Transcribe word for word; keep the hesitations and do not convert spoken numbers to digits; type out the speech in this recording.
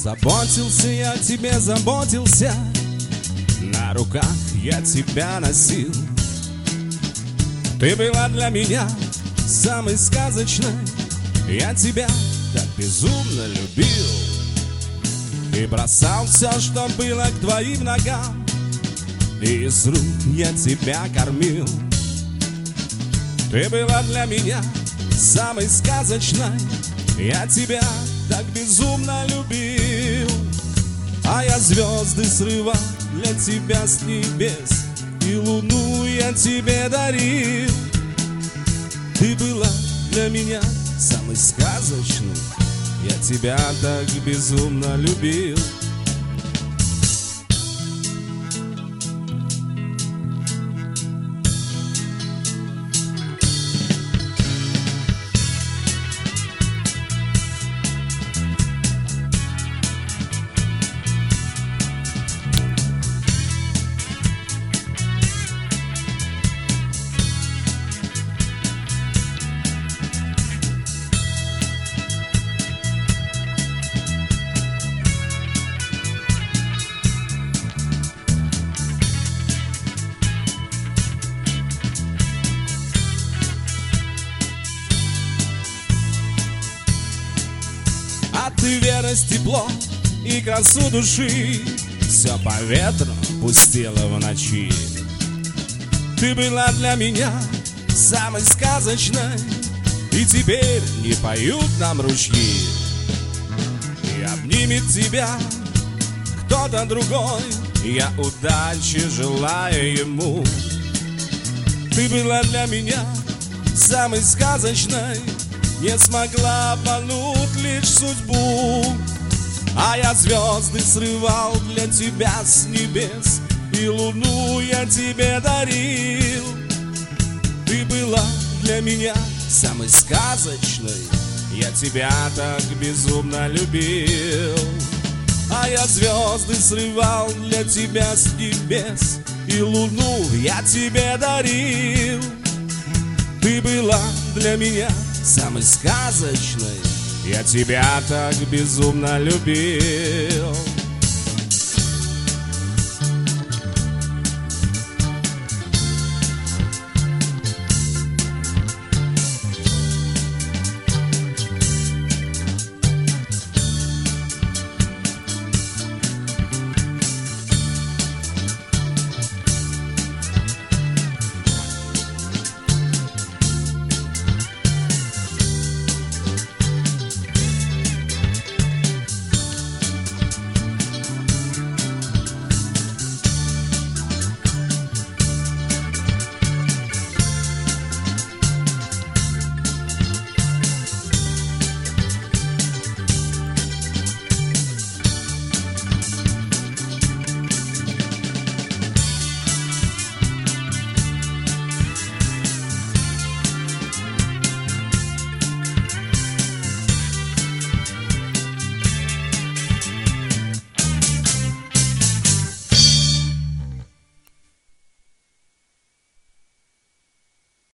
Заботился я тебе, заботился, на руках я тебя носил. Ты была для меня самой сказочной, я тебя так безумно любил. И бросал все, что было, к твоим ногам, и из рук я тебя кормил. Ты была для меня самой сказочной, я тебя так безумно любил. А я звезды срывал для тебя с небес, и луну я тебе дарил. Ты была для меня самой сказочной, я тебя так безумно любил. А ты верность, тепло и красу души все по ветру пустила в ночи. Ты была для меня самой сказочной, и теперь не поют нам ручьи. И обнимет тебя кто-то другой, я удачи желаю ему. Ты была для меня самой сказочной, не смогла обмануть лишь судьбу. А я звезды срывал для тебя с небес, и луну я тебе дарил. Ты была для меня самой сказочной, я тебя так безумно любил. А я звезды срывал для тебя с небес, и луну я тебе дарил. Ты была для меня самой сказочной, я тебя так безумно любил.